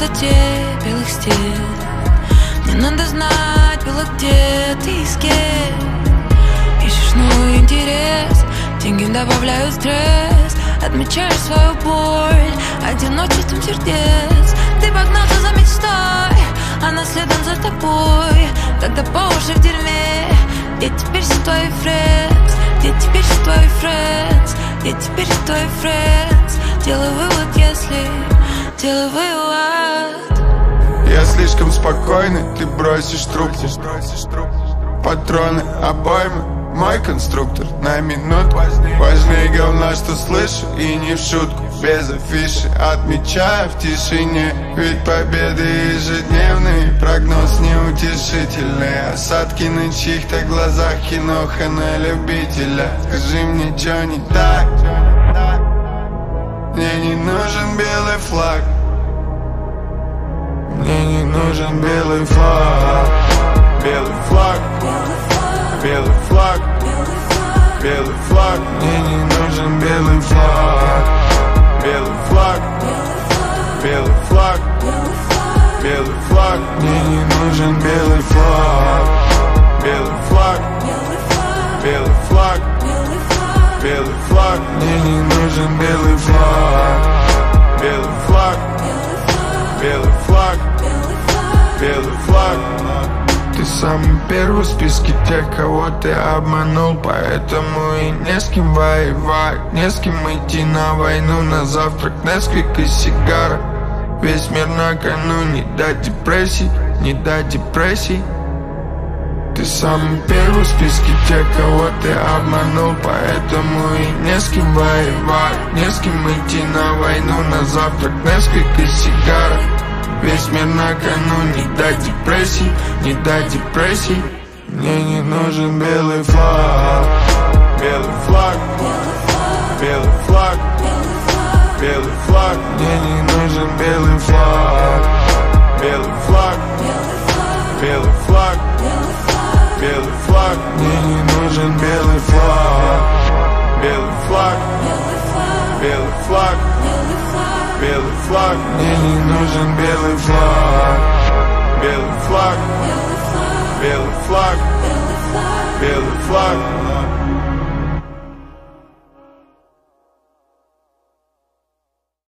пустоте белых стен. Не надо знать было, где ты и с кем. Ищешь новый интерес, деньги добавляют стресс. Отмечаешь свою боль одиночеством сердец. Ты погнался за мечтой, она следом за тобой. Когда по уши в дерьме, где теперь все твои friends? Где теперь все твои friends? Где теперь все твои friends? Делай вывод, если... Делай вывод. Я слишком спокойный, ты бросишь трубку. Патроны, обоймы, мой конструктор на минуту. Важнее говна, что слышу, и не в шутку. Без афиши, отмечаю в тишине. Ведь победы ежедневные, прогноз неутешительный. Осадки на чьих-то глазах, киноха на любителя. Скажи мне, чё не так? Мне не нужен белый флаг. Мне не нужен белый флаг. Белый флаг. Белый флаг. Белый флаг. Мне не нужен белый флаг. Белый флаг. Белый флаг. Белый флаг. Мне не нужен белый флаг. Белый флаг. Белый флаг. Белый флаг. Мне не нужен белый флаг. Белый флаг. Белый флаг. Белый флаг. Ты самый первый в списке тех, кого ты обманул. Поэтому и не с кем воевать, не с кем идти на войну. На завтрак несколько сигар. Весь мир на кону, не дать депрессий, не дать депрессий. Ты самый первый в списке тех, кого ты обманул. Поэтому и не с кем воевать, не с кем идти на войну. На завтрак несколько сигар. Весь мир на кону, не дать депрессий, не дать депрессий. Мне не нужен белый флаг. Белый флаг. Белый флаг. Белый флаг. Мне не нужен белый флаг. Белый флаг. Белый флаг. Белый флаг. Мне не нужен белый флаг. Белый флаг. Белый флаг. Белый флаг. Мне не нужен белый флаг. Белый флаг. Белый флаг. Белый флаг.